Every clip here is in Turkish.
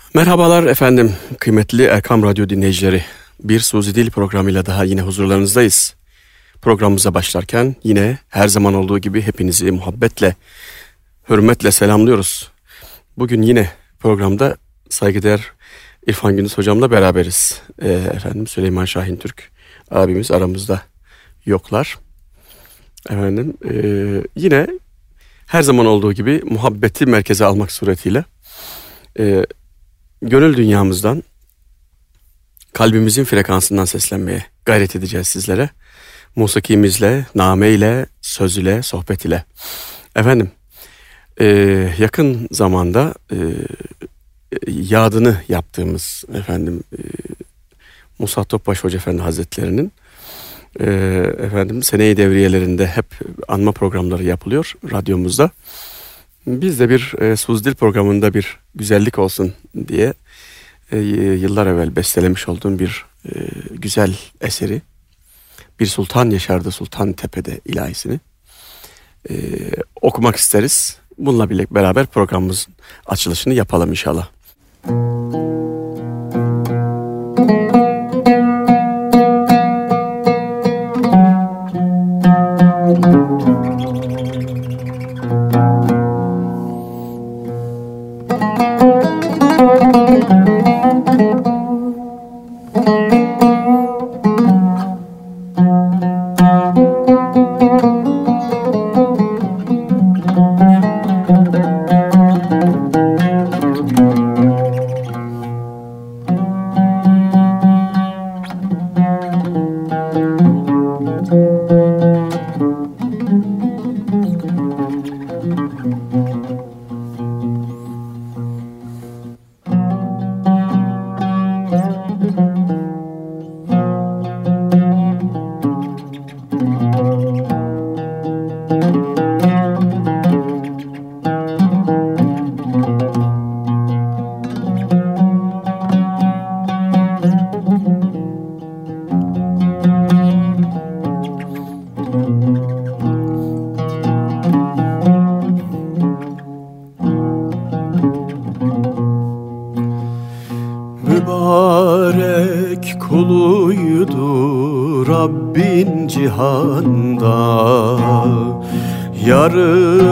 Merhabalar efendim, kıymetli Erkam Radyo dinleyicileri. Bir Suzi Dil programıyla daha yine huzurlarınızdayız. Programımıza başlarken yine her zaman olduğu gibi hepinizi muhabbetle, hürmetle selamlıyoruz. Bugün yine programda saygıdeğer İrfan Gündüz hocamla beraberiz. Efendim Süleyman Şahin Türk abimiz aramızda yoklar. Efendim yine her zaman olduğu gibi muhabbeti merkeze almak suretiyle gönül dünyamızdan, kalbimizin frekansından seslenmeye gayret edeceğiz sizlere. Musikimizle, nameyle, söz ile, sohbet ile. Efendim, yakın zamanda yadını yaptığımız Musa Topbaş Hoca Efendi Hazretleri'nin seneyi devriyelerinde hep anma programları yapılıyor radyomuzda. Biz de bir Suzi Dil programında bir güzellik olsun diye yıllar evvel bestelemiş olduğum bir güzel eseri, Bir Sultan Yaşardı Sultan Tepe'de ilahisini okumak isteriz. Bununla birlikte beraber programımızın açılışını yapalım inşallah. Cihanda yarı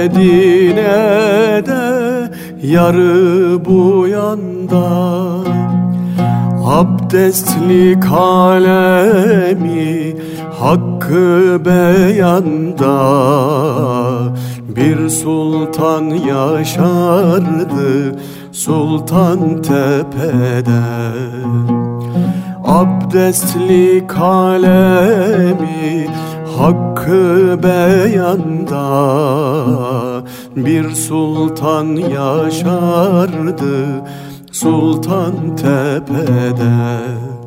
Medine'de yarı bu yanda abdestli kalemi hakkı beyanda bir sultan yaşardı Sultan Tepe'de. Abdestli kalemi hakkı beyanda bir sultan yaşardı Sultan Tepe'de.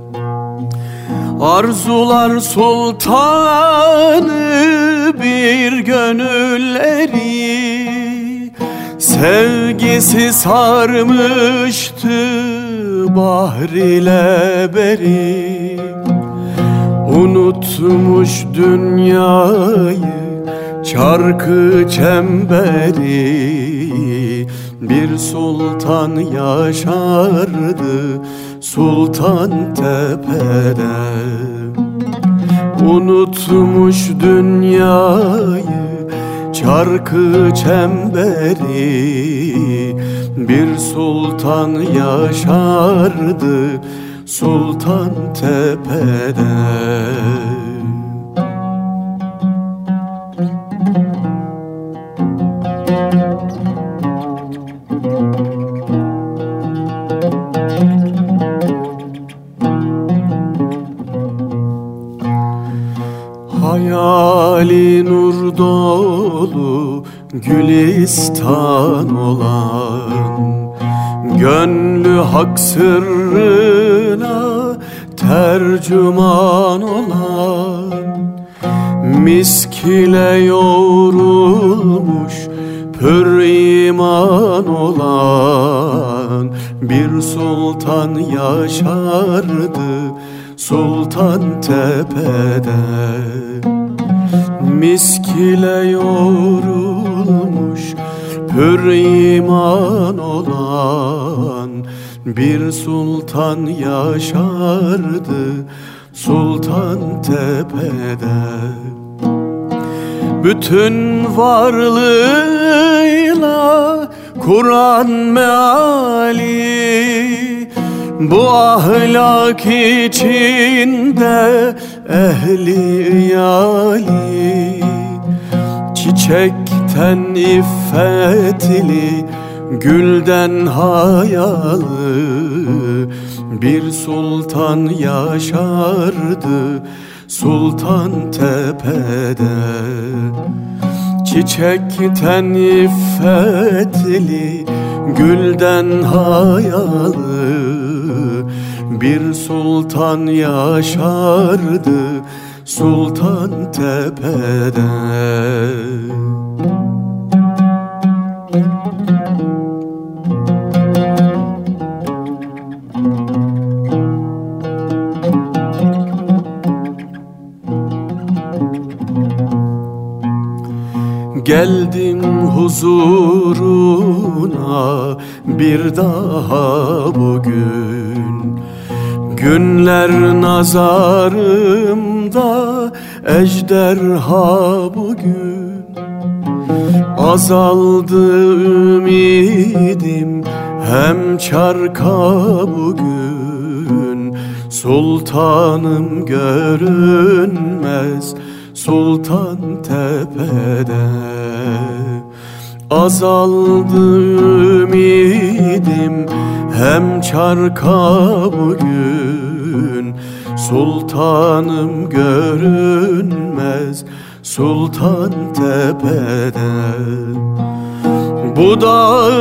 Arzular sultanı bir gönülleri sevgisi sarmıştı bahr ile beri. Unutmuş dünyayı çarkı çemberi bir sultan yaşardı Sultan Tepe'de. Unutmuş dünyayı çarkı çemberi bir sultan yaşardı Sultan Tepe'de. Hayali nur dolu gülistan olan, gönlü hak sırrına tercüman olan, misk ile yoğrulmuş pür iman olan bir sultan yaşardı Sultan Tepe'de. Misk ile yoğrulmuş pür iman olan bir sultan yaşardı Sultan Tepe'de. Bütün varlığıyla Kur'an meali, bu ahlak içinde ehli iyali. Çiçekten iffetli, gülden hayalı bir sultan yaşardı Sultan Tepe'de. Çiçekten iffetli, gülden hayalı bir sultan yaşardı Sultan Tepe'de. Geldim huzuruna bir daha bugün, günler nazarımda ejderha bugün. Azaldı ümidim hem çarka bugün, sultanım görünmez Sultan Tepe'de. Azaldı ümidim hem çarka bugün, sultanım görünmez Sultan Tepe'de. Bu dağ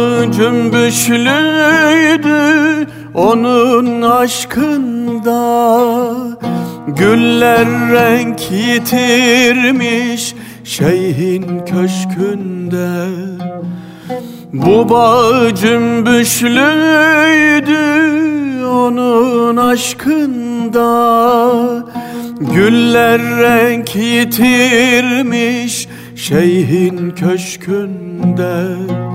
cümbüşlüydü onun aşkında, güller renk yitirmiş şeyhin köşkünde. Bu bağ cümbüşlüydü onun aşkında, güller renk yitirmiş şeyhin köşkünde.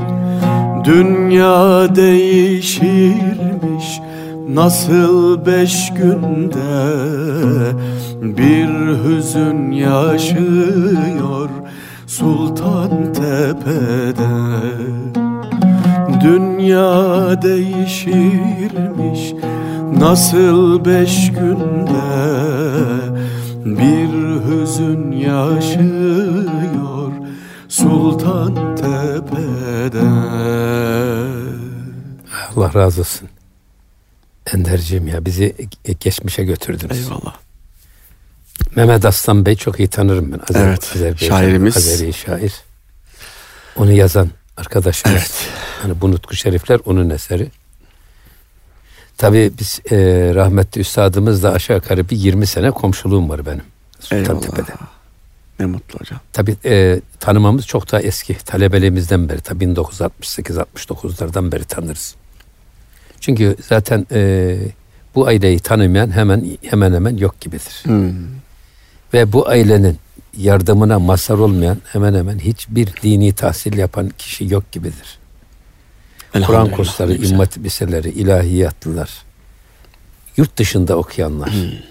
Dünya değişirmiş nasıl 5 günde, bir hüzün yaşıyor Sultan Tepe'de. Dünya değişirmiş nasıl 5 günde, bir hüzün yaşıyor Sultan Tepe'de. Allah razı olsun. Enderciğim ya, bizi geçmişe götürdünüz. Eyvallah. Mehmet Aslan Bey çok iyi tanırım ben. Evet, şairimiz. Azeri şair. Onu yazan arkadaşımız. Evet. Hani bu Nutku Şerifler onun eseri. Tabii biz rahmetli üstadımızla aşağı yukarı bir 20 sene komşuluğum var benim Sultantepe'de. Ne mutlu hocam. Tabii tanımamız çok daha eski. Talebeliğimizden beri, tabii 1968-69'lardan beri tanırız. Çünkü zaten bu aileyi tanımayan hemen hemen yok gibidir. Ve bu ailenin yardımına mazhar olmayan hemen hemen hiçbir dini tahsil yapan kişi yok gibidir. Kur'an kursları, İmam Hatip liseleri, ilahiyatlılar, yurt dışında okuyanlar,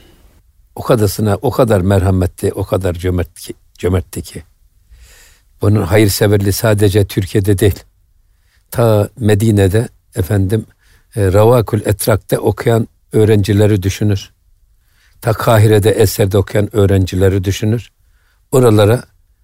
o kadar merhametli, o kadar cömertti ki. Bunun hayırseverliği sadece Türkiye'de değil, ta Medine'de Ravakül Etrak'ta okuyan öğrencileri düşünür. Ta Kahire'de, Eser'de okuyan öğrencileri düşünür. Oralara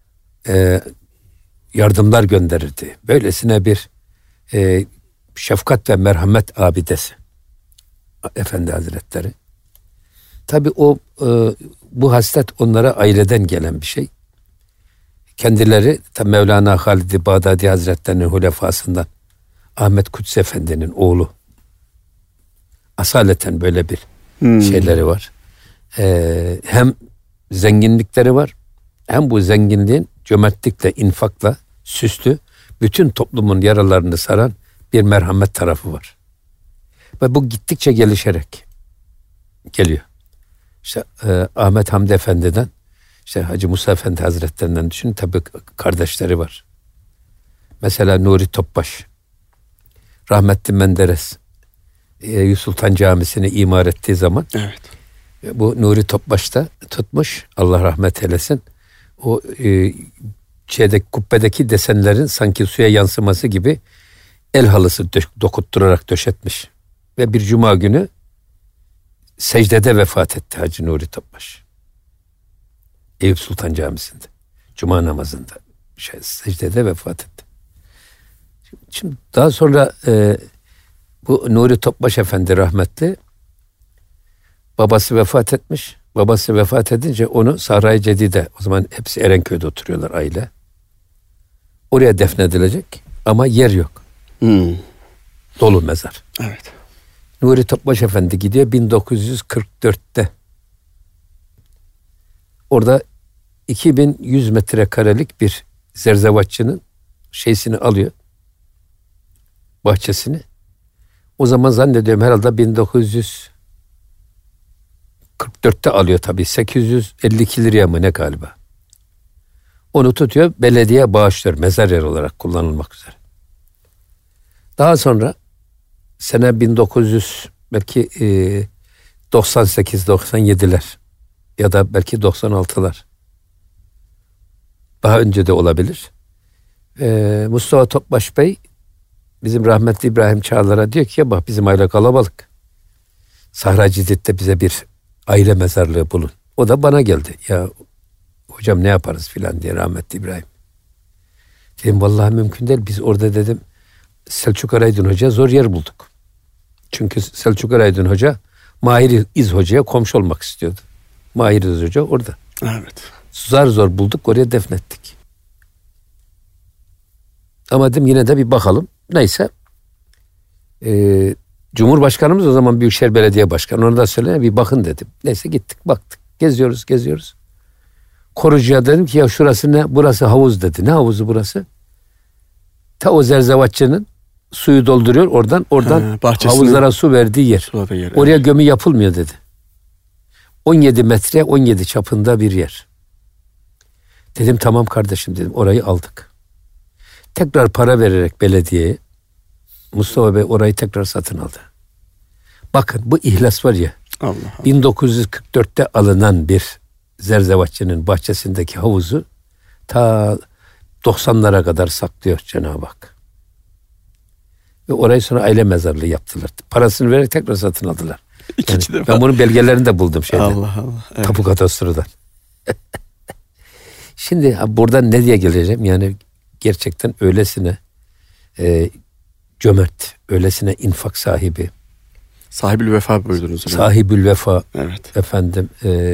yardımlar gönderirdi. Böylesine bir şefkat ve merhamet abidesi Efendi Hazretleri. Tabii bu haslet onlara aileden gelen bir şey. Kendileri Mevlana Halid-i Bağdadi Hazretleri'nin hulefasından Ahmet Kutsi Efendi'nin oğlu. Asaleten böyle bir şeyleri var. Hem zenginlikleri var, hem bu zenginliğin cömertlikle, infakla süslü, bütün toplumun yaralarını saran bir merhamet tarafı var. Ve bu gittikçe gelişerek geliyor. İşte Ahmet Hamdi Efendi'den, işte Hacı Musa Efendi Hazretlerinden düşünün, tabii kardeşleri var. Mesela Nuri Topbaş, rahmetli Menderes, Eyüp Sultan Camisi'ni imar ettiği zaman Evet. bu Nuri Topbaş da tutmuş, Allah rahmet eylesin. O kubbedeki desenlerin sanki suya yansıması gibi el halısı dokutturarak döşetmiş. Ve bir cuma günü secdede vefat etti Hacı Nuri Topbaş. Eyüp Sultan Camisi'nde. Cuma namazında secdede vefat etti. Şimdi daha sonra bu Nuri Topbaş Efendi rahmetli, babası vefat etmiş. Babası vefat edince onu Sahra-i Cedide, o zaman hepsi Erenköy'de oturuyorlar aile. Oraya defnedilecek ama yer yok. Dolu mezar. Evet. Nuri Topbaş Efendi gidiyor 1944'te. Orada 2100 metrekarelik bir zerzevatçının şeysini alıyor. Bahçesini. O zaman zannediyorum herhalde 1944'te alıyor tabii. 852 liraya mı ne galiba. Onu tutuyor, belediye bağışlıyor mezar yer olarak kullanılmak üzere. Daha sonra sene 1900 belki 98-97'ler ya da belki 96'lar. Daha önce de olabilir. Mustafa Topbaş Bey bizim rahmetli İbrahim Çağlar'a diyor ki ya bak bizim aile kalabalık. Sahra Cidit'te bize bir aile mezarlığı bulun. O da bana geldi. Ya hocam ne yaparız filan diye rahmetli İbrahim. Dedim vallahi mümkün değil. Biz orada dedim Selçuk Araydın Hoca zor yer bulduk. Çünkü Selçuk Araydın Hoca Mahir İz Hoca'ya komşu olmak istiyordu. Mahir İz Hoca orada. Evet. Zor bulduk, oraya defnettik. Ama dedim yine de bir bakalım. Neyse. Cumhurbaşkanımız o zaman Büyükşehir Belediye Başkanı. Ona da söyle bir bakın dedim. Neyse gittik baktık. Geziyoruz. Korucuya dedim ki ya şurası ne? Burası havuz dedi. Ne havuzu burası? Ta o zerzevatçının suyu dolduruyor. Oradan havuzlara su verdiği yer. Oraya gömü yapılmıyor dedi. 17 metre 17 çapında bir yer. Dedim tamam kardeşim dedim. Orayı aldık. Tekrar para vererek belediyeye Mustafa Bey orayı tekrar satın aldı. Bakın bu ihlas var ya. Allah. 1944'te alınan bir zerzevatçının bahçesindeki havuzu ta 90'lara kadar saklıyor Cenab-ı Hak. Ve orayı sonra aile mezarlığı yaptılar. Parasını vererek tekrar satın aldılar. Yani ben bunun belgelerini de buldum şeyden. Allah. Evet. Tapu kadastrodan. Şimdi buradan ne diye geleceğim? Yani gerçekten öylesine cömert, öylesine infak sahibi. Sahibül vefa buyurdunuz. Sahibül vefa. Evet. Efendim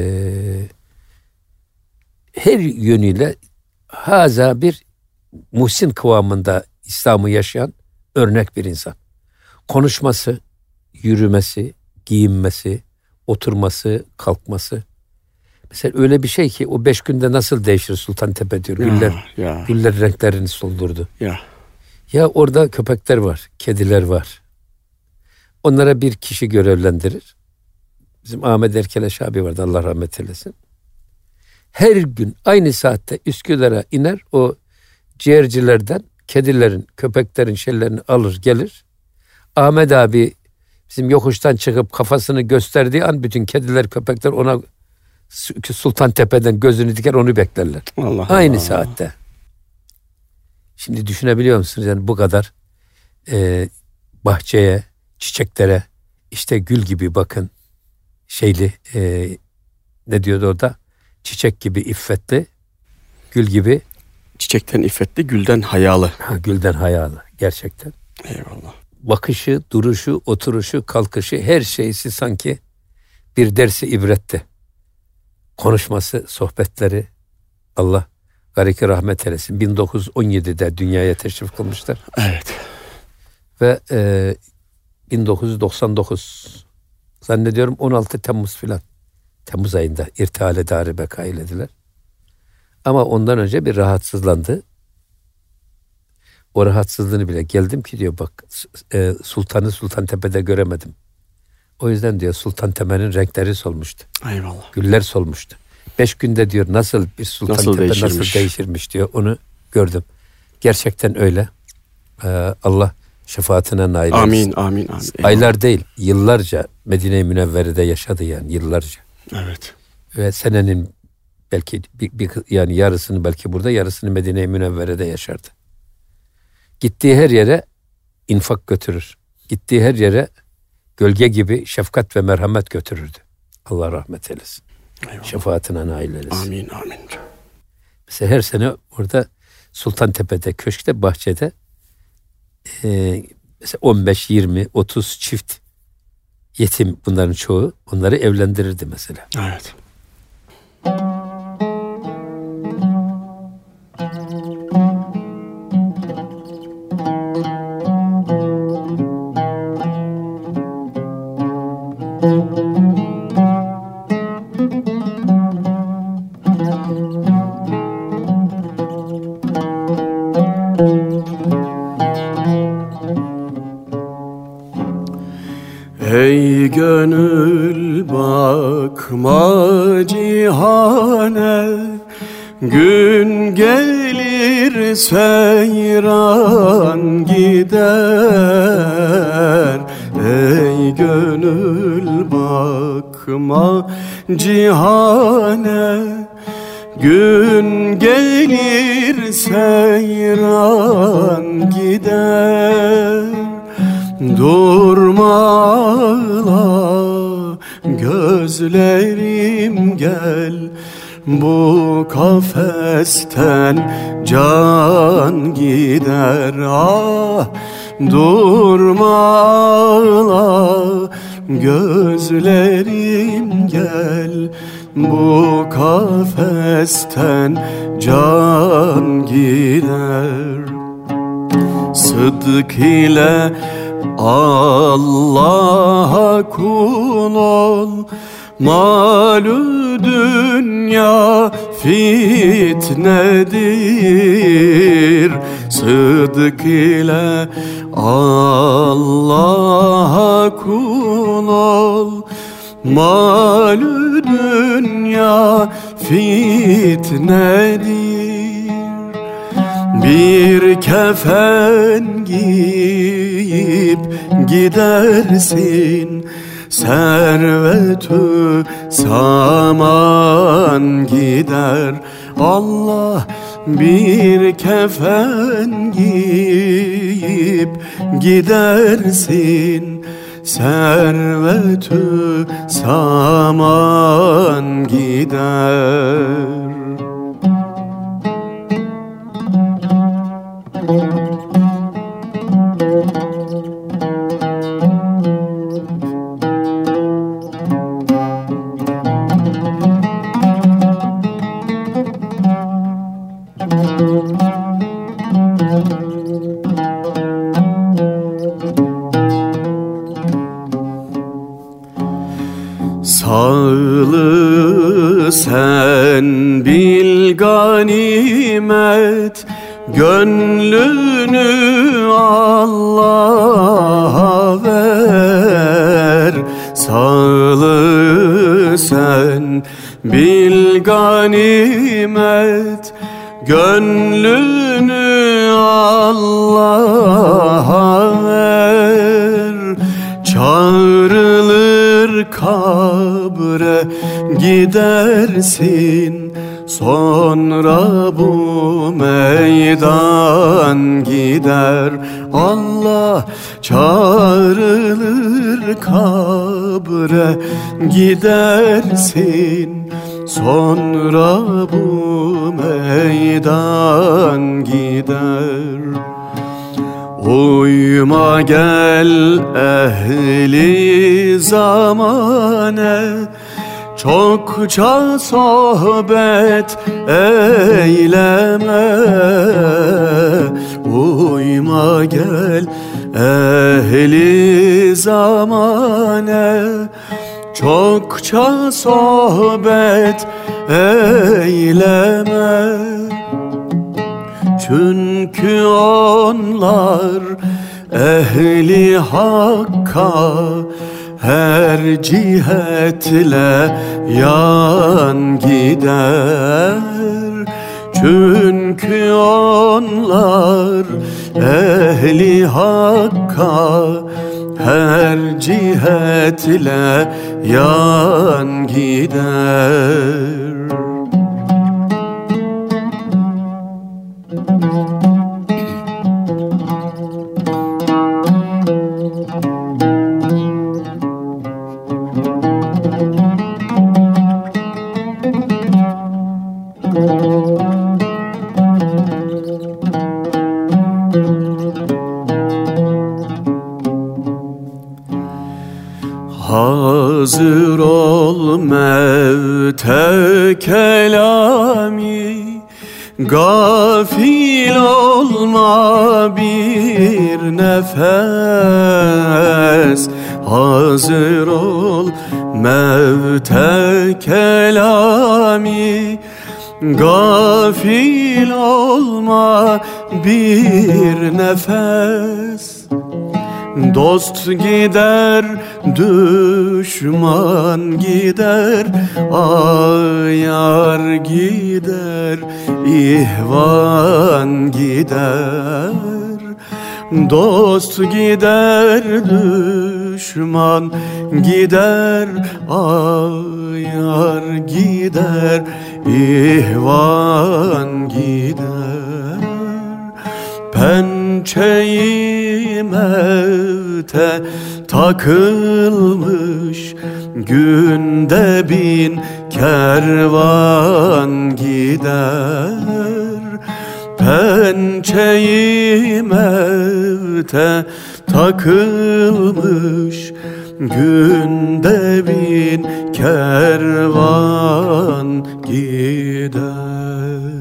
her yönüyle haza bir muhsin kıvamında İslam'ı yaşayan örnek bir insan. Konuşması, yürümesi, giyinmesi, oturması, kalkması. Mesela öyle bir şey ki o 5 günde nasıl değişir Sultantepe diyor. Güller renklerini soldurdu. Ya orada köpekler var, kediler var. Onlara bir kişi görevlendirir. Bizim Ahmet Erkeleş abi vardı, Allah rahmet eylesin. Her gün aynı saatte Üsküdar'a iner, o ciğercilerden kedilerin, köpeklerin şeylerini alır gelir. Ahmet abi bizim yokuştan çıkıp kafasını gösterdiği an bütün kediler, köpekler ona Sultantepe'den gözünü diker, onu beklerler. Aynı saatte. Şimdi düşünebiliyor musunuz? Yani bu kadar bahçeye, çiçeklere, işte gül gibi bakın ne diyordu orada? Çiçek gibi iffetli, gül gibi. Çiçekten iffetli, gülden hayalı. Gülden hayalı gerçekten. Eyvallah. Bakışı, duruşu, oturuşu, kalkışı, her şeysi sanki bir dersi ibretti. Konuşması, sohbetleri, Allah gariki rahmet eylesin. 1917'de dünyaya teşrif kılmışlar. Evet. Ve 1999 zannediyorum 16 Temmuz filan. Temmuz ayında irtihale dar-ı beka eylediler. Ama ondan önce bir rahatsızlandı. O rahatsızlığını bile geldim ki diyor bak Sultan'ı Sultantepe'de göremedim. O yüzden diyor Sultantepe'nin renkleri solmuştu. Eyvallah. Güller solmuştu. 5 günde diyor nasıl bir Sultantepe nasıl değişirmiş diyor, onu gördüm. Gerçekten öyle. Allah şefaatine nail etsin. Amin, amin, amin. Aylar değil, yıllarca Medine-i Münevvere'de yaşadı yani, yıllarca. Evet. Ve senenin belki yani yarısını belki burada, yarısını Medine-i Münevvere'de yaşardı. Gittiği her yere infak götürür. Gittiği her yere gölge gibi şefkat ve merhamet götürürdü. Allah rahmet eylesin. Eyvallah. Şefaatine nail eylesin. Amin, amin. Mesela her sene orada Sultantepe'de, köşkte, bahçede mesela 15, 20, 30 çift yetim, bunların çoğu, onları evlendirirdi mesela. Evet. Ey gönül bakma cihane, gün gelir seyran gider. Ey gönül bakma cihane, gün gelir seyran gider. Durma ağla gözlerim, gel bu kafesten can gider. Ah, durma ağla gözlerim, gel bu kafesten can gider. Sıdk ile Allah'a kul ol, malü dünya fitnedir. Sıdk ile Allah'a kul ol, malü dünya fitnedir. Bir kefen giyip gidersin, servetü saman gider. Allah, bir kefen giyip gidersin, servetü saman gider. Sağlığı sen bil ganimet, gönlünü Allah'a ver. Sağlığı sen bil ganimet, gönlünü Allah'a ver. Çağrılır kabre gidersin, sonra bu meydan gider. Allah, çağrılır kabre gidersin, sonra bu meydan gider. Uyma gel ehli zamane, çokça sohbet eyleme. Uyma gel ehli zamane, çokça sohbet eyleme. Çünkü onlar ehli hakka her cihetle yan gider. Çünkü onlar ehli hakka her cihetle yan gider. Hazır ol mevte kelami, gafil olma bir nefes. Hazır ol mevte kelami, gafil olma bir nefes. Dost gider, düşman gider, ayar gider, ihvan gider. Dost gider, düşman gider, ayar gider, ihvan gider. Pençeyi mevte takılmış, günde 1000 kervan gider. Pençeyi mevte takılmış, günde 1000 kervan gider.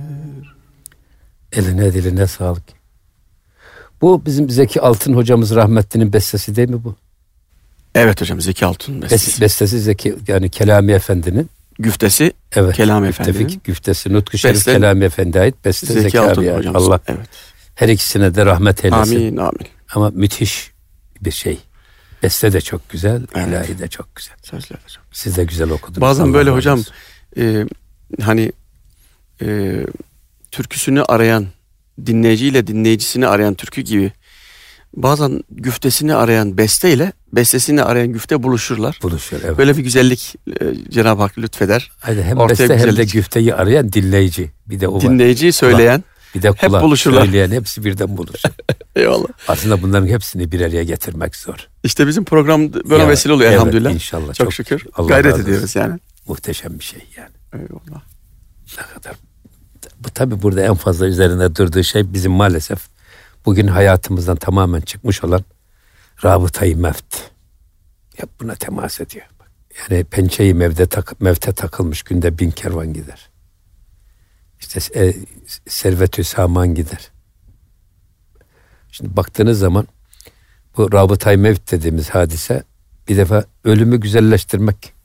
Eline diline sağlık. Bu bizim Zeki Altın hocamız rahmetlinin bestesi değil mi bu? Evet hocam, Zeki Altun bestesi. Bestesi Zeki, yani Kelami Efendi'nin. Güftesi Evet. Kelami Efendi'nin. Güftesi Nutku Şerif Kelami Efendi'ye ait. Beste Zeki abi yani. Allah her ikisine de rahmet eylesin. Amin amin. Ama müthiş bir şey. Beste de çok güzel, evet. İlahi de çok güzel. Sözler de çok güzel. Siz de güzel okudunuz. Bazen Allah böyle razı hocam olsun. Türküsünü arayan, dinleyiciyle dinleyicisini arayan türkü gibi bazen güftesini arayan besteyle bestesini arayan güfte buluşurlar. Buluşur, evet. Böyle bir güzellik Cenab-ı Hak lütfeder. Hayır, hem beste hem de güfteyi arayan dinleyici. Bir de o dinleyiciyi var. söyleyen, bir de hep buluşurlar. Söyleyen hepsi birden buluşur. Eyvallah. Aslında bunların hepsini bir araya getirmek zor. İşte bizim program böyle vesile oluyor, evet, elhamdülillah. İnşallah. Çok şükür. Gayret ediyoruz yani. Muhteşem bir şey yani. Eyvallah. Ne kadar. Bu tabii burada en fazla üzerinde durduğu şey bizim maalesef bugün hayatımızdan tamamen çıkmış olan rabıtayı mevt. Hep buna temas ediyor. Yani pençeyi mevte takılmış, günde 1000 kervan gider. İşte servet-ü saman gider. Şimdi baktığınız zaman bu rabıtayı mevt dediğimiz hadise bir defa ölümü güzelleştirmek.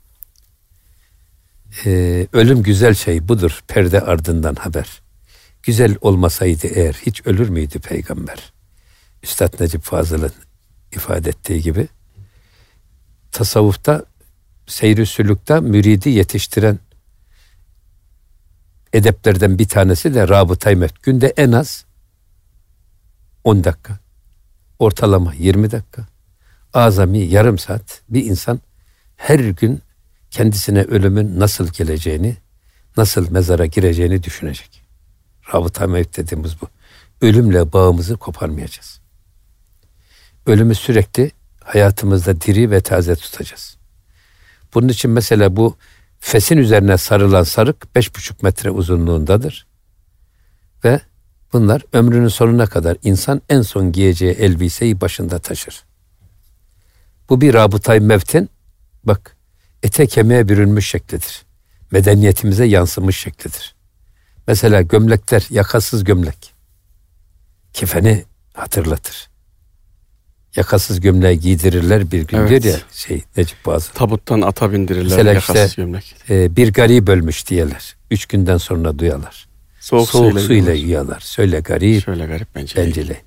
Ölüm güzel şey budur, perde ardından haber. Güzel olmasaydı eğer hiç ölür müydü peygamber? Üstad Necip Fazıl'ın ifade ettiği gibi tasavvufta, seyr-i sülükte müridi yetiştiren edeplerden bir tanesi de rabıtayı mevt. Günde en az 10 dakika, ortalama 20 dakika, azami yarım saat bir insan her gün kendisine ölümün nasıl geleceğini, nasıl mezara gireceğini düşünecek. Rabıta mevt dediğimiz bu. Ölümle bağımızı koparmayacağız. Ölümü sürekli hayatımızda diri ve taze tutacağız. Bunun için mesela bu fesin üzerine sarılan sarık 5,5 metre uzunluğundadır. Ve bunlar ömrünün sonuna kadar insan en son giyeceği elbiseyi başında taşır. Bu bir rabıta-i mevtin, bak, ete kemiğe bürünmüş şeklidir. Medeniyetimize yansımış şeklidir. Mesela gömlekler, yakasız gömlek kefeni hatırlatır. Yakasız gömleği giydirirler bir gün, evet, diyor ya Necip Fazıl. Tabuttan ata bindirirler mesela yakasız işte, gömlek. Bir garip ölmüş diyorlar. 3 günden sonra duyarlar. Soğuk suyla yuyarlar. Söyle garip. Şöyle garip bencele.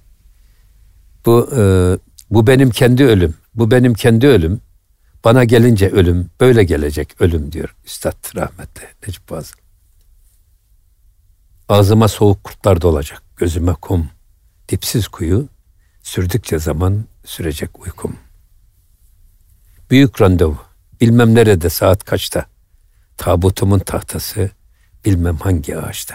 Bu benim kendi ölüm. Bu benim kendi ölüm. Bana gelince ölüm, böyle gelecek ölüm diyor Üstad rahmetli Necip Fazıl. Ağzıma soğuk kurtlar dolacak, gözüme kum, dipsiz kuyu, sürdükçe zaman sürecek uykum. Büyük randevu, bilmem nerede saat kaçta, tabutumun tahtası, bilmem hangi ağaçta.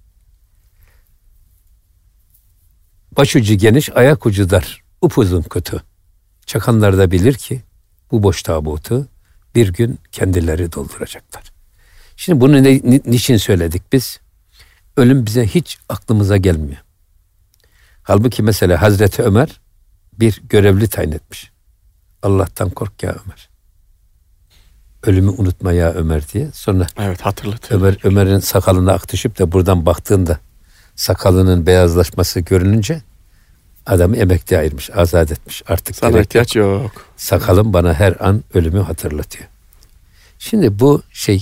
Başucu geniş, ayak ucu dar, upuzun kutu. Çakanlar da bilir ki bu boş tabutu bir gün kendileri dolduracaklar. Şimdi bunu niçin söyledik biz? Ölüm bize hiç aklımıza gelmiyor. Halbuki mesela Hazreti Ömer bir görevli tayin etmiş. Allah'tan kork ya Ömer. Ölümü unutma ya Ömer diye. Sonra evet, hatırlatıyor. Ömer'in sakalına ak düşüp de buradan baktığında sakalının beyazlaşması görününce adamı emekliye ayırmış, azat etmiş. Artık sana ihtiyaç yok. Sakalım bana her an ölümü hatırlatıyor. Şimdi bu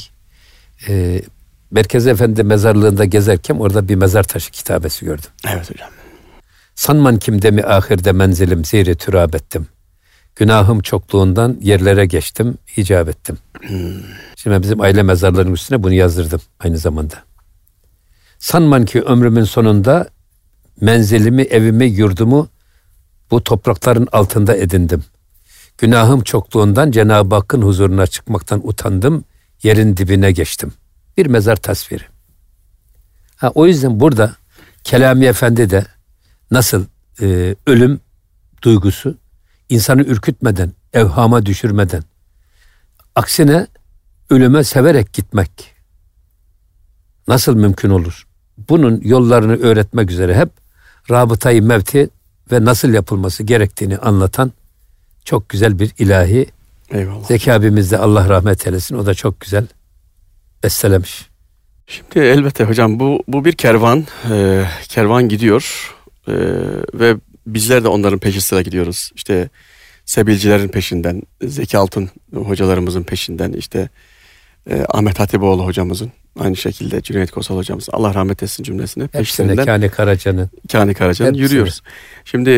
Merkez Efendi mezarlığında gezerken orada bir mezar taşı kitabesi gördüm. Evet hocam. Sanman kimde mi ahirde menzilim zire türab ettim. Günahım çokluğundan yerlere geçtim, icap ettim. Şimdi bizim aile mezarlarının üstüne bunu yazdırdım aynı zamanda. Sanman ki ömrümün sonunda menzilimi, evimi, yurdumu bu toprakların altında edindim. Günahım çokluğundan Cenab-ı Hakk'ın huzuruna çıkmaktan utandım, yerin dibine geçtim. Bir mezar tasviri. O yüzden burada Kelami Efendi de nasıl ölüm duygusu insanı ürkütmeden, evhama düşürmeden, aksine ölüme severek gitmek nasıl mümkün olur? Bunun yollarını öğretmek üzere hep rabıtayı mevti ve nasıl yapılması gerektiğini anlatan çok güzel bir ilahi. Eyvallah. Zeki abimiz de Allah rahmet eylesin. O da çok güzel bestelemiş. Şimdi elbette hocam bu bir kervan. Kervan gidiyor ve bizler de onların peşi sıra gidiyoruz. İşte sebilcilerin peşinden, Zeki Altın hocalarımızın peşinden, işte Ahmet Hatipoğlu hocamızın, aynı şekilde Cüneyt Kosal hocamız, Allah rahmet etsin cümlesine, peşlerinden Kani Karaca'nın yürüyoruz. Şimdi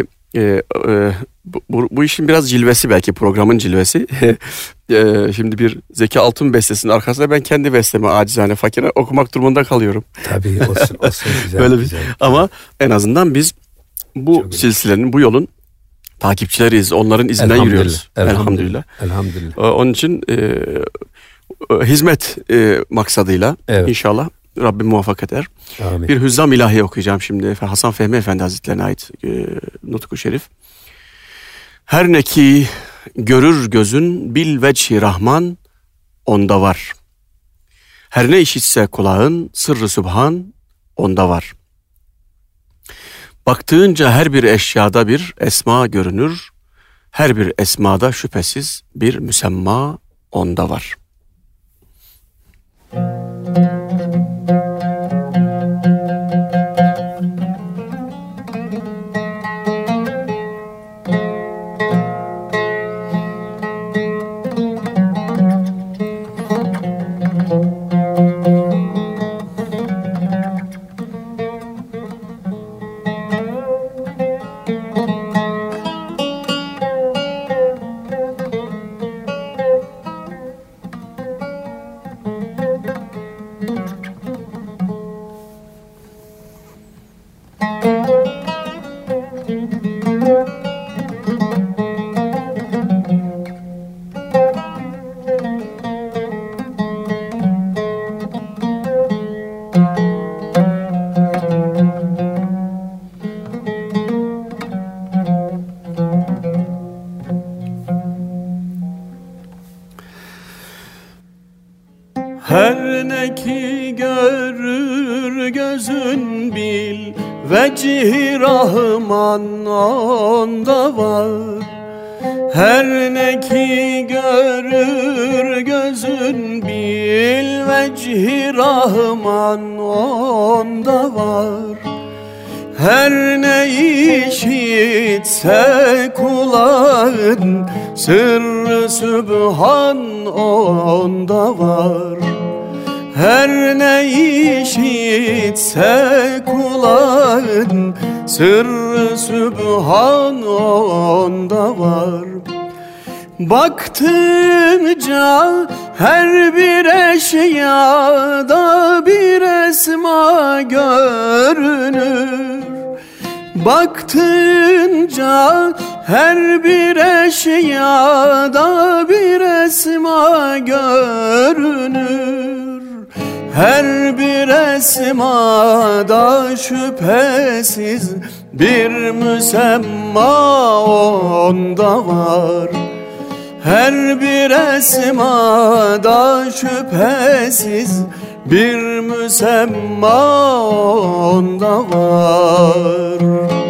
bu işin biraz cilvesi, belki programın cilvesi. Şimdi bir Zeki Altın bestesinin arkasında ben kendi bestemi acizane fakire okumak durumunda kalıyorum. Tabii olsun güzel. Böyle güzel. Ama en azından biz bu silsilenin, bu yolun takipçileriyiz. Onların izinden yürüyoruz. Elhamdülillah. Onun için hizmet maksadıyla inşallah Rabbim muvaffak eder. Amin. Bir Hüzzam İlahi okuyacağım şimdi. Hasan Fehmi Efendi Hazretlerine ait Nutku Şerif. Her ne ki görür gözün bil veçhi Rahman onda var. Her ne işitse kulağın sırrı Sübhan onda var. Baktığınca her bir eşyada bir esma görünür. Her bir esmada şüphesiz bir müsemma onda var. Her ne ki görür gözün bil vecih Rahman onda var. Her ne ki görür gözün bil vecih Rahman onda var. Her ne işitse kulağın sırrı Sübhan onda var. Her ne işitse kulağın sırrı Sübhan onda var. Baktınca her bir eşyada bir esma görünür. Baktınca her bir eşyada bir esma görünür. Her bir esmada şüphesiz bir müsemma onda var. Her bir esmada şüphesiz bir müsemma onda var.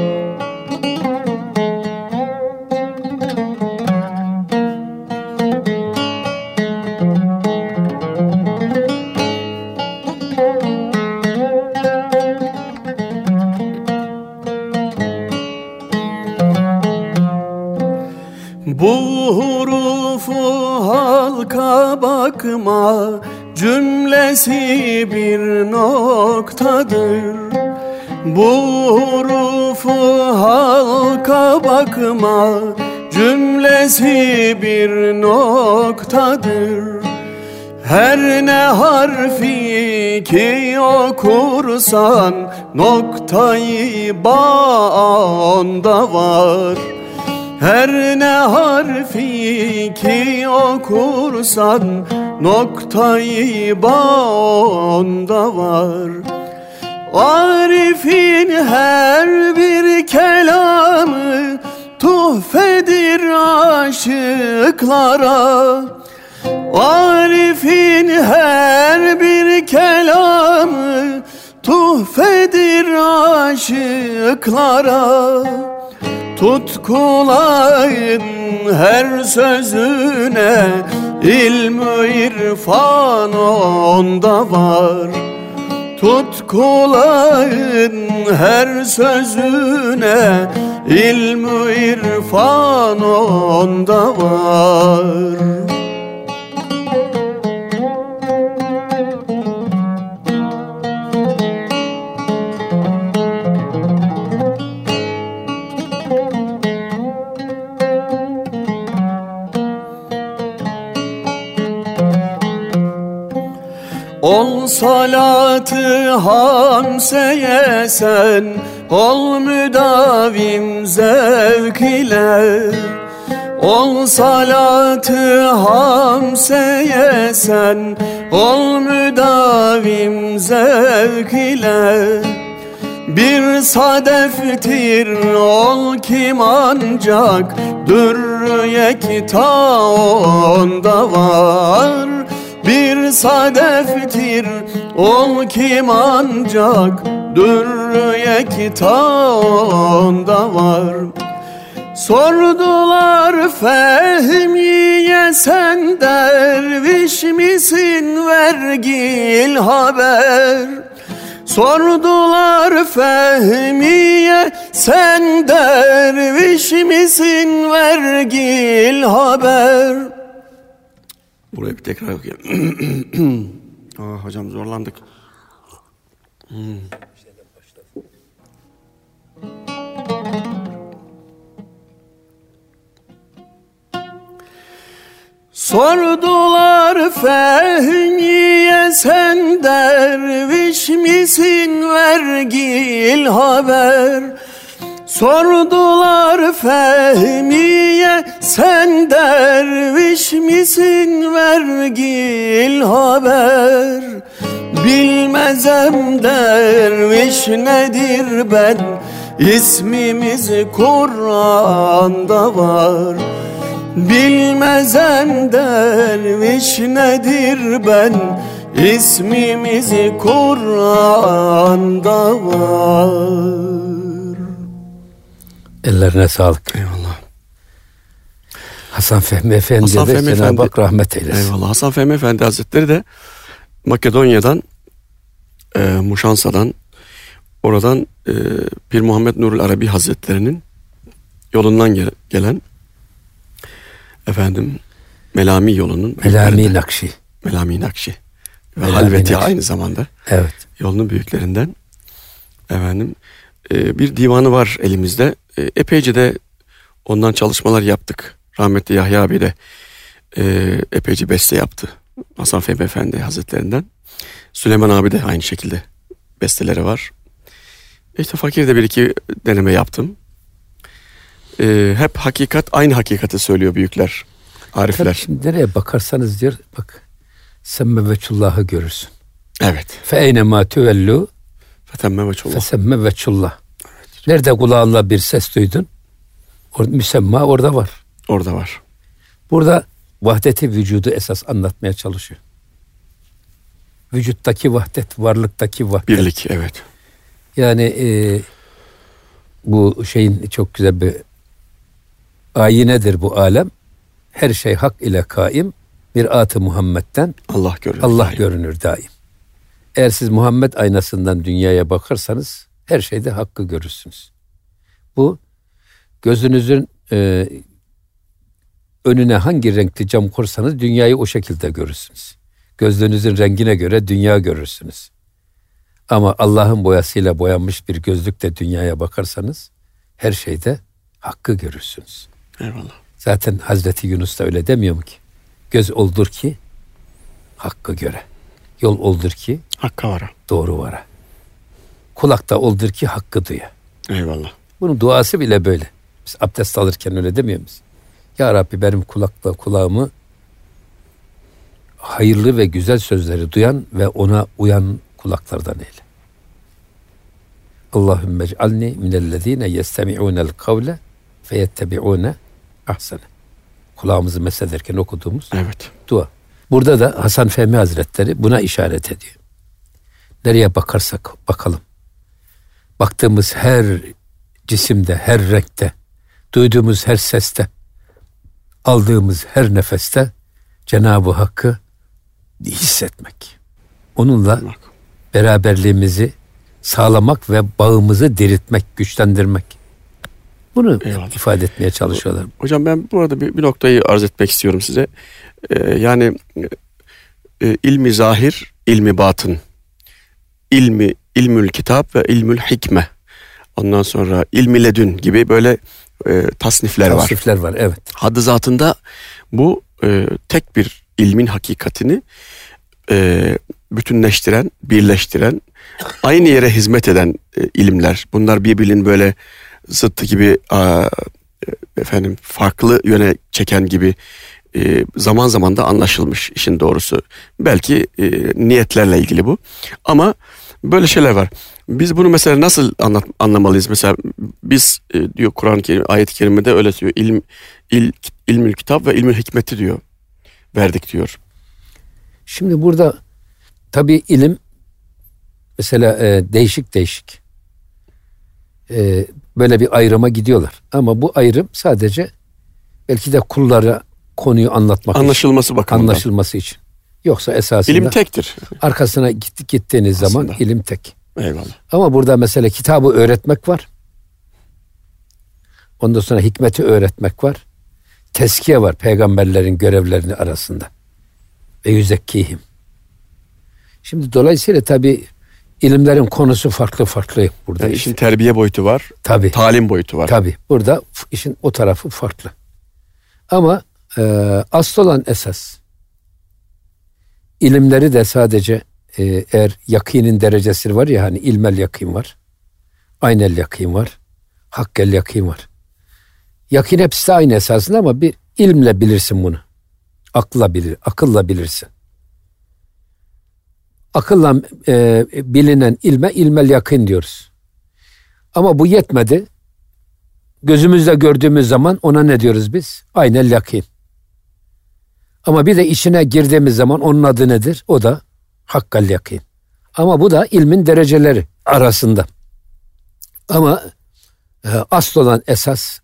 Bu hurufu halka bakma, cümlesi bir noktadır. Bu hurufu halka bakma, cümlesi bir noktadır. Her ne harfi ki okursan, noktayı onda var. Her ne harfi ki okursan, noktayı onda var. Arif'in her bir kelamı tuhfedir aşıklara. Arif'in her bir kelamı tuhfedir aşıklara. Tutkuların her sözüne ilm-i irfan onda var. Tutkuların her sözüne ilm-i irfan onda var. Ol salatı hamseye sen, ol müdavim zevk ile. Ol salatı hamseye sen, ol müdavim zevk ile. Bir sadeftir ol kim ancak, dürr yekta onda var. Bir sadeftir ol kim ancak, dürr yekta onda var. Sordular Fehmi'ye sen derviş misin, vergil haber. Sordular Fehmi'ye sen derviş misin, vergil haber. Buraya bir tekrar okuyayım. Hocam zorlandık. Sordular Fehmi'ye sen derviş misin, vergil haber. Sordular Fehmi'ye sen derviş misin, vergil haber. Bilmezem derviş nedir ben, ismimiz Kur'an'da var. Bilmezem derviş nedir ben, ismimiz Kur'an'da var. Ellerine sağlık. Eyvallah. Hasan Fehmi Efendi'ye de Cenab-ı Hak rahmet eylesin. Eyvallah. Hasan Fehmi Efendi Hazretleri de Makedonya'dan, Muşansa'dan, oradan Pir Muhammed Nurul Arabi Hazretleri'nin yolundan gelen Melami yolunun Melami Nakşi. Melami Nakşi. Ve Halveti aynı zamanda. Evet. Yolunun büyüklerinden. Bir divanı var elimizde. Epeyce de ondan çalışmalar yaptık. Rahmetli Yahya abi de epeyce beste yaptı. Hasan Fehmi Efendi Hazretlerinden. Süleyman abi de aynı şekilde besteleri var. İşte fakirde bir iki deneme yaptım. Hep hakikat, aynı hakikati söylüyor büyükler, arifler. Tabii şimdi nereye bakarsanız diyor, bak, semme veçullah'ı görürsün. Evet. Fe eynemâ tüvellu Fetemme veçullah. fesemme veçullah. Nerede kulağınla bir ses duydun? Müsemma orada var. Orada var. Burada vahdeti vücudu esas anlatmaya çalışıyor. Vücuttaki vahdet, varlıktaki vahdet. Birlik, evet. Yani bu şeyin çok güzel bir ayinedir bu alem. Her şey hak ile kaim. Mirat-ı Muhammed'den Allah görünür. Allah görünür daim. Eğer siz Muhammed aynasından dünyaya bakarsanız her şeyde hakkı görürsünüz. Bu gözünüzün önüne hangi renkli cam korsanız dünyayı o şekilde görürsünüz. Gözlüğünüzün rengine göre dünya görürsünüz. Ama Allah'ın boyasıyla boyanmış bir gözlükle dünyaya bakarsanız her şeyde hakkı görürsünüz. Eyvallah. Zaten Hazreti Yunus da öyle demiyor mu ki? Göz oldur ki hakkı göre. Yol oldur ki Hakka vara. doğru vara. Kulak da oldur ki hakkı duya. Eyvallah. Bunun duası bile böyle. Biz abdest alırken öyle demiyor muyuz? Ya Rabbi benim kulağımı hayırlı ve güzel sözleri duyan ve ona uyan kulaklardan eyle. Allahümme ec'alni minellezine yestemi'unel kavle feyettebi'une ahsene. Kulağımızı mesederken okuduğumuz Evet. dua. Burada da Hasan Fehmi Hazretleri buna işaret ediyor. Nereye bakarsak bakalım. Baktığımız her cisimde, her renkte, duyduğumuz her seste, aldığımız her nefeste Cenab-ı Hakk'ı hissetmek. Onunla Bak. beraberliğimizi sağlamak ve bağımızı diriltmek, güçlendirmek. Bunu Eyvallah. ifade etmeye çalışıyorlar. Hocam ben bu arada bir noktayı arz etmek istiyorum size. Yani ilmi zahir, ilmi batın, ilmül kitap ve ilmül hikme. Ondan sonra ilmi ledün gibi böyle tasnifler var. Tasnifler var, evet. Hadı zatında bu tek bir ilmin hakikatini bütünleştiren, birleştiren, aynı yere hizmet eden ilimler. Bunlar birbirinin böyle zıttı gibi farklı yöne çeken gibi zaman zaman da anlaşılmış işin doğrusu. Belki niyetlerle ilgili bu. Ama böyle şeyler var. Biz bunu mesela nasıl anlamalıyız? Mesela biz diyor Kur'an-ı Kerim, ayet-i kerimede öyle diyor. İlmül kitap ve ilmül hikmeti diyor. Verdik diyor. Şimdi burada tabii ilim mesela değişik böyle bir ayrıma gidiyorlar. Ama bu ayrım sadece belki de kullara konuyu anlatmak Anlaşılması için, bakımından. anlaşılması için. Yoksa esasında İlim tektir. arkasına gittiğiniz zaman Aslında. ilim tek. Eyvallah. Ama burada mesela kitabı öğretmek var. Ondan sonra hikmeti öğretmek var. Tezkiye var peygamberlerin görevlerini arasında. Ve yüzekkihim. Şimdi dolayısıyla tabii ilimlerin konusu farklı burada. Yani işin terbiye boyutu var. Tabii. Talim boyutu var. Tabii. Burada işin o tarafı farklı. Ama asıl olan esas ilimleri de sadece eğer yakinin derecesi var ya, hani ilmel yakin var. Aynel yakin var. Hakkel yakin var. Yakin hepsi de aynı esasında ama bir ilimle bilirsin bunu. Akılla bilirsin. Akılla bilinen ilme ilmel yakin diyoruz. Ama bu yetmedi. Gözümüzle gördüğümüz zaman ona ne diyoruz biz? Aynel yakin. Ama bir de içine girdiğimiz zaman onun adı nedir? O da hakkal yakin. Ama bu da ilmin dereceleri arasında. Ama asıl olan esas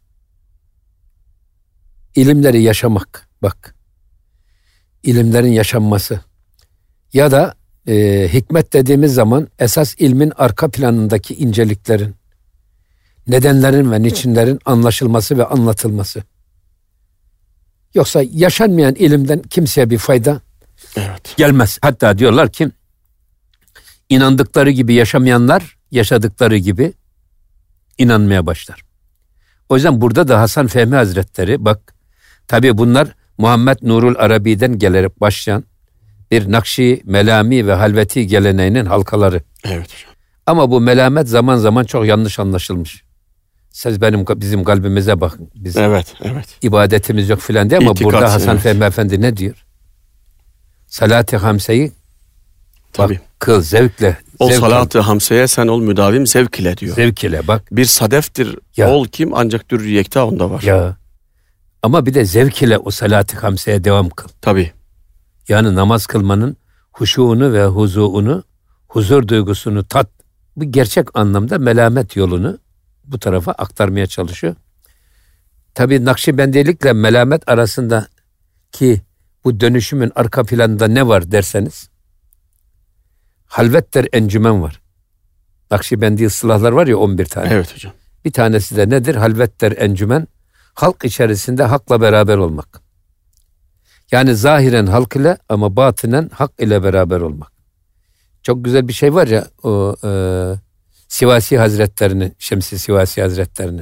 ilimleri yaşamak. Bak, ilimlerin yaşanması ya da hikmet dediğimiz zaman esas ilmin arka planındaki inceliklerin, nedenlerin ve niçinlerin anlaşılması ve anlatılması. Yoksa yaşanmayan ilimden kimseye bir fayda gelmez. Hatta diyorlar ki inandıkları gibi yaşamayanlar yaşadıkları gibi inanmaya başlar. O yüzden burada da Hasan Fehmi Hazretleri, bak tabii bunlar Muhammed Nurul Arabi'den gelerek başlayan bir Nakşi, Melami ve Halveti geleneğinin halkaları. Evet hocam. Ama bu melamet zaman zaman çok yanlış anlaşılmış. Siz bizim kalbimize bakın. Evet. İbadetimiz yok filan diye ama İtikat, burada Hasan evet. Fehmi Efendi ne diyor? Salat-ı Hamse'yi Tabii. kıl zevkle. O salat-ı hamseye sen ol müdavim zevk ile diyor. Zevk ile bak. Bir sadeftir Ya. ol kim ancak dürr-i yekta onda var. Ya. Ama bir de zevk ile o salat-ı hamseye devam kıl. Tabii. Yani namaz kılmanın huşuğunu ve huzuğunu, huzur duygusunu tat. Bu gerçek anlamda melamet yolunu bu tarafa aktarmaya çalışıyor. Tabii Nakşibendilikle melamet arasındaki bu dönüşümün arka planında ne var derseniz, halvet der encümen var. Nakşibendi ıslahlar var ya 11 tane. Evet hocam. Bir tanesi de nedir? Halvet der encümen, halk içerisinde hakla beraber olmak. Yani zahiren halk ile ama batinen hak ile beraber olmak. Çok güzel bir şey var ya o Sivasi Hazretlerini, Şemsi Sivasi Hazretlerini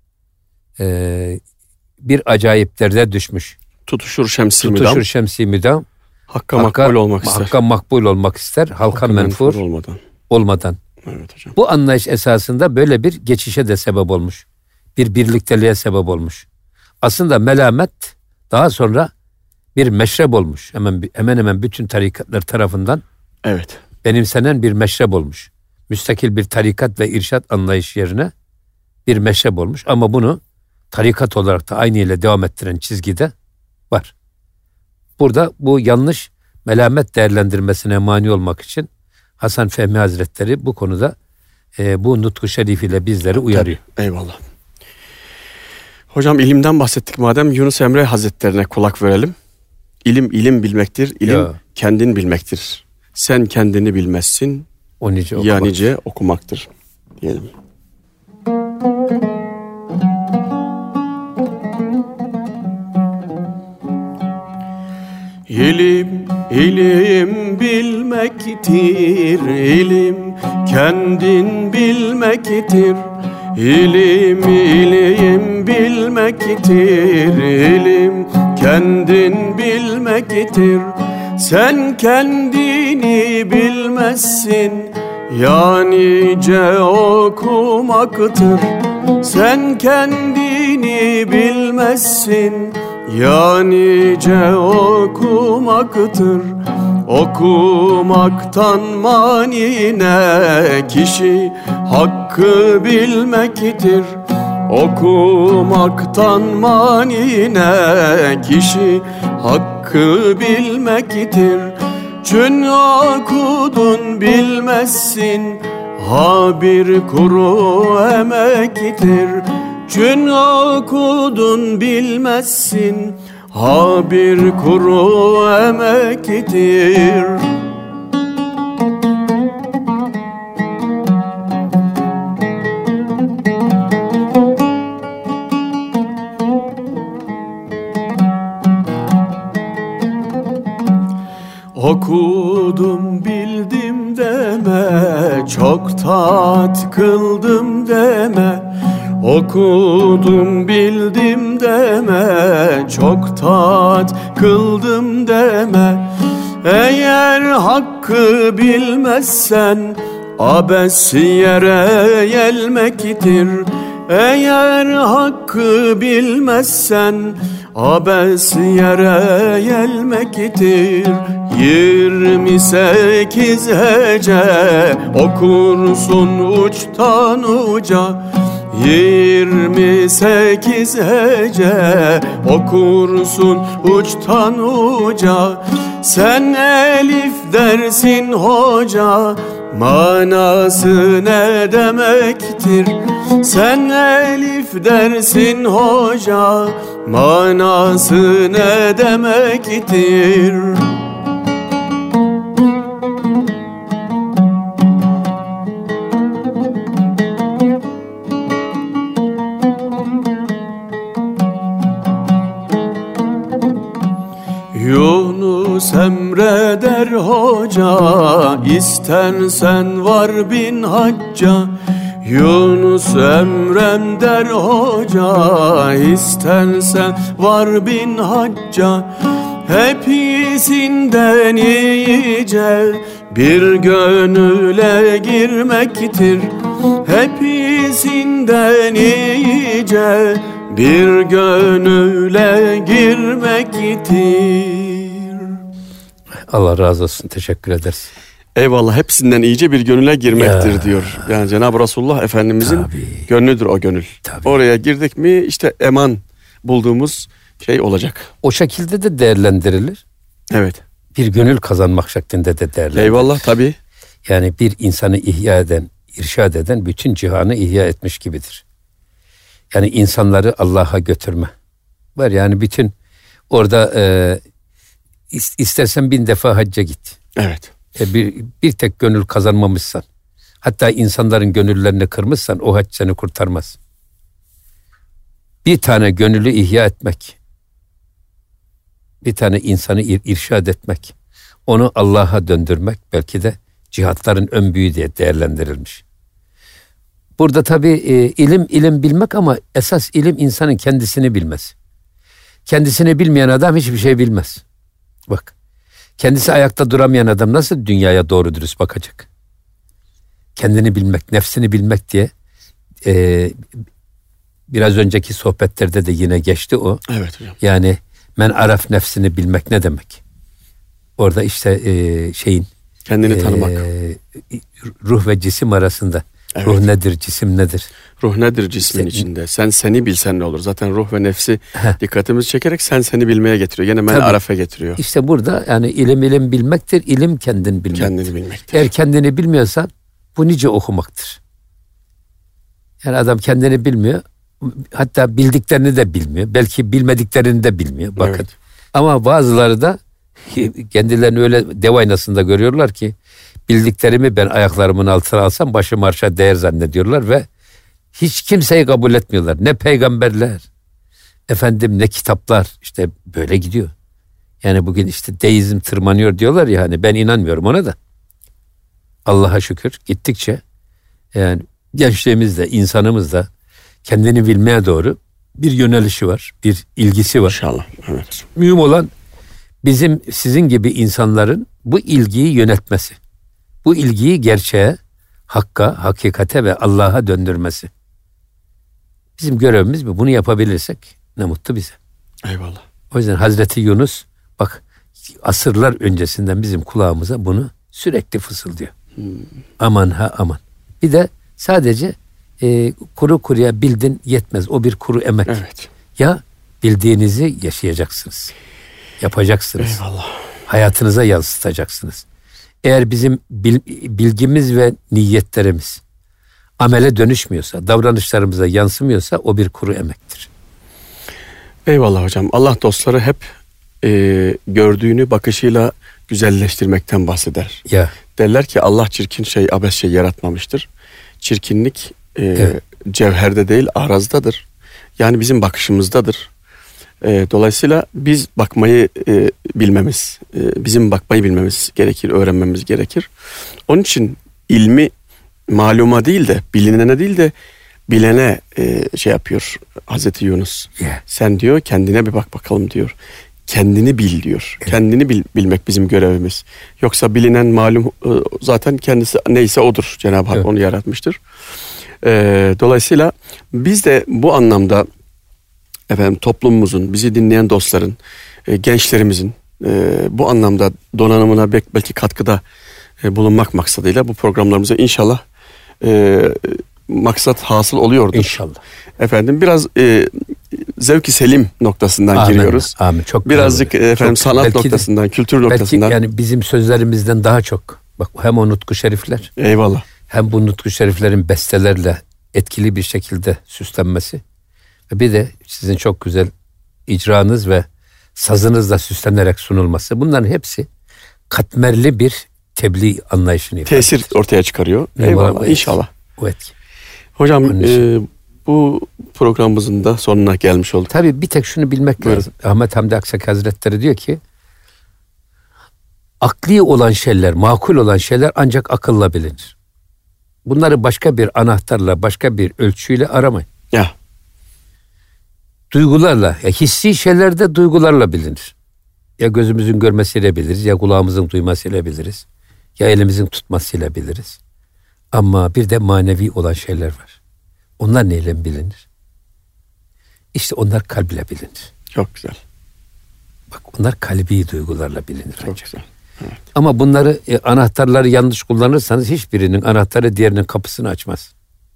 bir acayip derde düşmüş. Tutuşur şemsi müdam. Hakka makbul olmak ister. Hakka makbul olmak ister. Halka menfur olmadan. Evet hocam. Bu anlayış esasında böyle bir geçişe de sebep olmuş. Bir birlikteliğe sebep olmuş. Aslında melamet daha sonra bir meşrep olmuş. Hemen bütün tarikatlar tarafından evet. benimsenen bir meşrep olmuş. Müstakil bir tarikat ve irşat anlayış yerine bir meşrep olmuş. Ama bunu tarikat olarak da aynı ile devam ettiren çizgide var. Burada bu yanlış melamet değerlendirmesine mani olmak için Hasan Fehmi Hazretleri bu konuda bu nutku şerifiyle bizleri uyarıyor. Tabii, eyvallah. Hocam ilimden bahsettik madem Yunus Emre Hazretlerine kulak verelim. İlim bilmektir, ilim kendin bilmektir. Sen kendini bilmezsin, ya nice okumaktır diyelim. İlim bilmektir, ilim kendin bilmektir. İlim bilmektir, ilim kendin bilmektir. Sen kendini bilmezsin, ya nice okumaktır. Sen kendini bilmezsin, ya nice okumaktır. Okumaktan mani ne, kişi hakkı bilmektir. Okumaktan mani ne, kişi hakkı bilmektir. Çün okudun bilmezsin, ha bir kuru emektir. Çün okudun bilmezsin, ha bir kuru emektir. Okudum bildim deme, çok taat kıldım deme. Okudum bildim deme, çok taat kıldım deme. Eğer hakkı bilmezsen abes yere gelmektir. Eğer hakkı bilmezsen abes yere gelmektir. 28 hece okursun uçtan uca. 28 hece okursun uçtan uca. Sen elif dersin hoca, manası ne demektir? Sen elif dersin hoca, manası ne demektir? Yunus Emre der hoca, istersen var bin hacca. Yunus Emrem der hoca, istersen var bin hacca. Hepsinden iyice bir gönüle girmektir. Hepsinden iyice bir gönüle girmektir. Allah razı olsun, teşekkür ederiz. Eyvallah, hepsinden iyice bir gönüle girmektir diyor. Yani Cenab-ı Resulullah Efendimizin gönlüdür o gönül. Tabii. Oraya girdik mi işte eman bulduğumuz şey olacak. O şekilde de değerlendirilir. Evet. Bir gönül kazanmak şeklinde de değerlendirilir. Eyvallah, tabii. Yani bir insanı ihya eden, irşad eden bütün cihanı ihya etmiş gibidir. Yani insanları Allah'a götürme. Var yani bütün orada istersen 1000 defa hacca git. Evet. Bir tek gönül kazanmamışsan, hatta insanların gönüllerini kırmışsan o hac seni kurtarmaz. Bir tane gönüllü ihya etmek, bir tane insanı irşad etmek, onu Allah'a döndürmek belki de cihatların ön büyüğü diye değerlendirilmiş. Burada tabii ilim bilmek ama esas ilim insanın kendisini bilmesi. Kendisini bilmeyen adam hiçbir şey bilmez. Bak, kendisi ayakta duramayan adam nasıl dünyaya doğru dürüst bakacak? Kendini bilmek, nefsini bilmek diye biraz önceki sohbetlerde de yine geçti o. Evet hocam. Yani men araf nefsini bilmek ne demek? Orada işte kendini tanımak. Ruh ve cisim arasında. Evet. Ruh nedir, cisim nedir? Ruh nedir cismin içinde? Sen seni bilsen ne olur? Zaten ruh ve nefsi dikkatimizi çekerek sen seni bilmeye getiriyor. Yine men arafe getiriyor. İşte burada yani ilim bilmektir. İlim kendini bilmektir. Kendini bilmektir. Eğer kendini bilmiyorsan bu nice okumaktır. Yani adam kendini bilmiyor. Hatta bildiklerini de bilmiyor. Belki bilmediklerini de bilmiyor. Bakın. Evet. Ama bazıları da kendilerini öyle dev aynasında görüyorlar ki bildiklerimi ben ayaklarımın altına alsam başım arşa değer zannediyorlar ve hiç kimseyi kabul etmiyorlar. Ne peygamberler, ne kitaplar, işte böyle gidiyor. Yani bugün işte deizm tırmanıyor diyorlar ya, hani ben inanmıyorum ona da. Allah'a şükür gittikçe yani gençliğimiz de insanımız da kendini bilmeye doğru bir yönelişi var, bir ilgisi var. İnşallah. Evet. Mühim olan bizim sizin gibi insanların bu ilgiyi yönetmesi. Bu ilgiyi gerçeğe, hakka, hakikate ve Allah'a döndürmesi. Bizim görevimiz bu. Bunu yapabilirsek ne mutlu bize. Eyvallah. O yüzden Hazreti Yunus bak asırlar öncesinden bizim kulağımıza bunu sürekli fısıldıyor. Aman ha aman. Bir de sadece kuru kuruya bildin yetmez. O bir kuru emek. Evet. Ya bildiğinizi yaşayacaksınız. Yapacaksınız. Eyvallah. Hayatınıza yansıtacaksınız. Eğer bizim bilgimiz ve niyetlerimiz amele dönüşmüyorsa, davranışlarımıza yansımıyorsa o bir kuru emektir. Eyvallah hocam. Allah dostları hep gördüğünü bakışıyla güzelleştirmekten bahseder. Ya. Derler ki Allah çirkin şey, abes şey yaratmamıştır. Çirkinlik evet, cevherde değil arazdadır. Yani bizim bakışımızdadır. Dolayısıyla biz bakmayı bilmemiz, bizim bakmayı bilmemiz gerekir, öğrenmemiz gerekir. Onun için ilmi maluma değil de, bilinene değil de bilene şey yapıyor Hazreti Yunus. Yeah. Sen diyor kendine bir bak bakalım diyor. Kendini bil diyor. Evet. Kendini bilmek bizim görevimiz. Yoksa bilinen malum zaten kendisi neyse odur. Cenab-ı Hak evet, onu yaratmıştır. Dolayısıyla biz de bu anlamda toplumumuzun, bizi dinleyen dostların, gençlerimizin bu anlamda donanımına belki katkıda bulunmak maksadıyla bu programlarımıza inşallah maksat hasıl oluyordur. İnşallah. Biraz zevk-i selim noktasından giriyoruz. Amin. Çok birazcık çok, sanat noktasından, kültür noktasından. Yani bizim sözlerimizden daha çok. Bak hem o nutku şerifler. Eyvallah. Hem bu nutku şeriflerin bestelerle etkili bir şekilde süslenmesi. Ve bir de sizin çok güzel icranız ve sazınızla süslenerek sunulması. Bunların hepsi katmerli bir tebliğ anlayışını ifade tesir ediyor, ortaya çıkarıyor. Eyvallah inşallah. O etki. Hocam bu programımızın da sonuna gelmiş olduk. Tabii bir tek şunu bilmek lazım. Ahmet Hamdi Aksak Hazretleri diyor ki akli olan şeyler, makul olan şeyler ancak akılla bilinir. Bunları başka bir anahtarla, başka bir ölçüyle aramayın. Ya. Duygularla, hissi şeyler de duygularla bilinir. Ya gözümüzün görmesiyle biliriz, ya kulağımızın duymasıyla biliriz. ya elimizin tutmasıyla biliriz. Ama bir de manevi olan şeyler var. Onlar neyle bilinir? İşte onlar kalple bilinir. Çok güzel. Bak onlar kalbi duygularla bilinir. Çok ancak. güzel. Evet. Ama bunları anahtarları yanlış kullanırsanız hiçbirinin anahtarı diğerinin kapısını açmaz.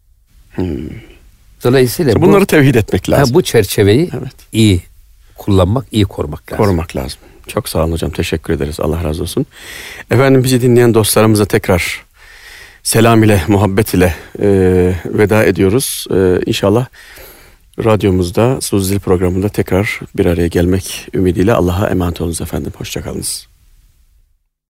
Dolayısıyla bunları tevhid etmek lazım. Bu çerçeveyi iyi kullanmak, iyi korumak lazım. Korumak lazım. Çok sağ olun hocam. Teşekkür ederiz. Allah razı olsun. Efendim bizi dinleyen dostlarımıza tekrar selam ile, muhabbet ile veda ediyoruz. İnşallah radyomuzda, Suudi Dil programında tekrar bir araya gelmek ümidiyle Allah'a emanet olunuz efendim. Hoşça kalınız.